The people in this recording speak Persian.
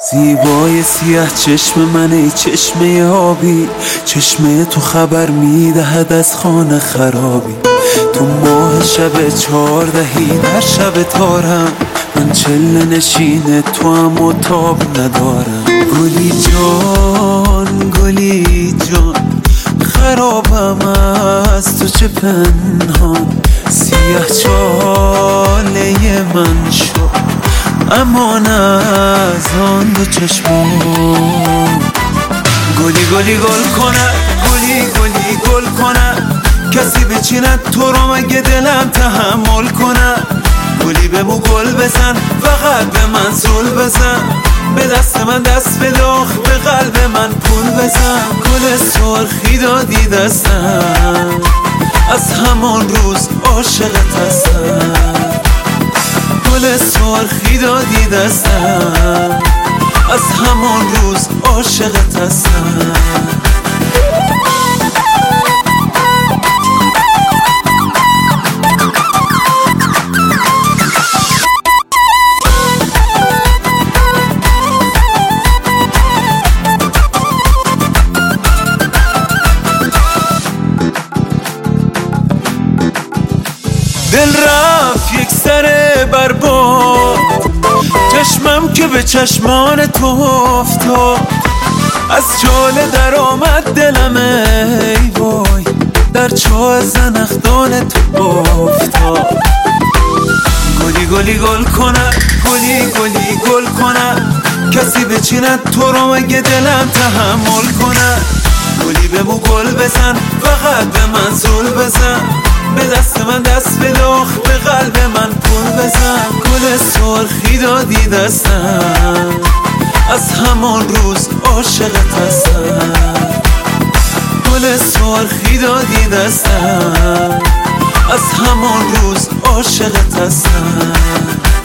زیبای سیاه چشم من، ای چشمه آبی، چشمه تو خبر میدهد از خانه خرابی. تو ماه شب 14 در شب تارم، من چله نشین تو هم و تاب ندارم. گلی جان گلی جان، خرابم از تو چه پنهان. سیاه چاله من شد امان از آن دو چشمان. گلی گلی گل کنه، گلی گلی گل کنه، کسی بچیند تو رو مگه دلم تحمل کنه. گلی به مو گل بزن، فقط به من زول بزن، به دست من دست بده، آخ به قلب من پول بزن. گل سرخی دادی دستم، از همان روز عاشقت هستم. گل سرخی دادی دستم، از همان روز عاشقت هستم. دل رفت یک سر برباد، چشمم که به چشمان تو افتاد. از چاله در آمد دلم ای وای، در چاه زنخدان تو افتاد. گلی گلی گل کنه، گلی گلی گل کنه، کسی بچیند تو رو مگه دلم تحمل کنه. گلی به مو گل بزن، فقط به من زول بزن، به دست من دست بده، آخ به قلب من پول بزن. گل سرخی دادی دستم، از همان روز عاشقت هستم. گل سرخی دادی دستم، از همان روز عاشقت هستم.